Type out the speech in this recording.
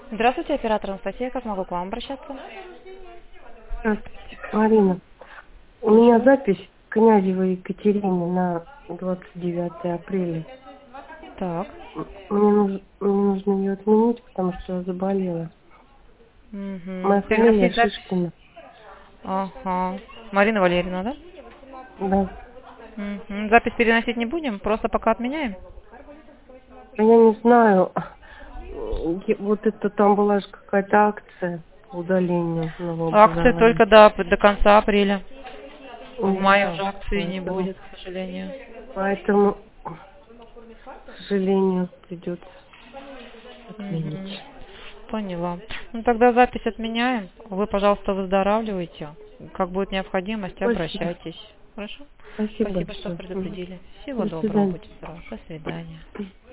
Здравствуйте, оператор Анастасия. Как могу к вам обращаться? Здравствуйте, Марина. У меня Слушаю. запись Князевой Екатерине на 29 апреля. Так. Мне нужно ее отменить, потому что я заболела. Угу. Моя фамилия Переносить запись. Шишкина. Ага. Марина Валерьевна, да? Да. Угу. Запись переносить не будем, просто пока отменяем. А я не знаю, вот это там была же какая-то акция по удалению Акция новообразования. только до конца апреля. В мае Да, уже акции не поэтому, будет, к сожалению. поэтому, к сожалению, придется отменить. Угу. Поняла. Ну тогда запись отменяем. Вы, пожалуйста, выздоравливайте. Как будет необходимость, Спасибо. обращайтесь. Хорошо? Спасибо Спасибо, что большое. Мгм. предупредили. Всего До доброго, свидания. будьте здоровы. До свидания.